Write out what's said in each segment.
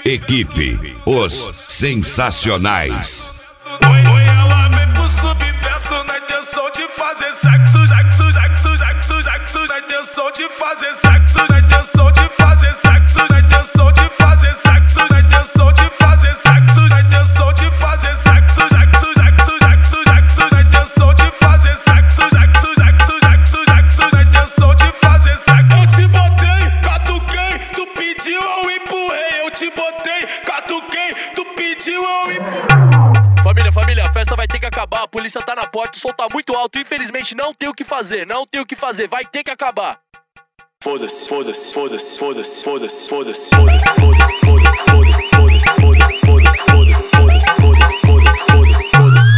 Equipe Os Sensacionais. Oi, ela vem pro subverso na intenção de fazer sexo, na intenção de fazer sexo, na intenção de fazer sexo, na intenção de fazer sexo, na intenção de fazer sexo, na intenção de fazer sexo, na intenção de fazer sexo, na intenção de fazer sexo. Eu te botei, catuquei, tu pediu, eu empurrei. Eu te botei, catuquei, tu pediu, eu empurrei. Família, a festa vai ter que acabar, a polícia tá na porta, o som tá muito alto, infelizmente não tem o que fazer, vai ter que acabar. Foda-se, foda-se, foda-se, foda-se, foda-se, foda-se, foda-se, foda-se, foda-se, foda-se, foda-se, foda-se, foda-se, foda-se, foda-se, foda-se, foda-se, foda-se,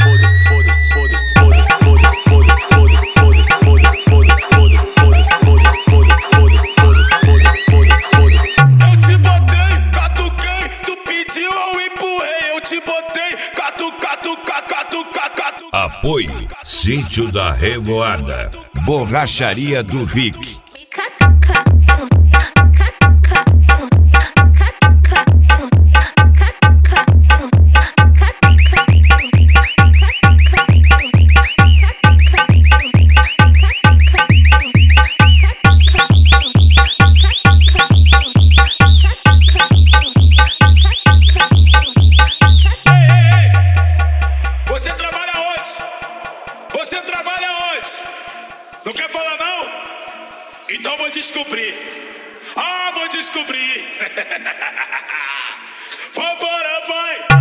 eu te botei, catuquei, tu pediu, eu empurrei. Eu te botei, catu. Apoio Sítio da Revoada, Borracharia do Vic. Você trabalha onde? Não quer falar não? Então vou descobrir. Vou descobrir. Vambora, vai!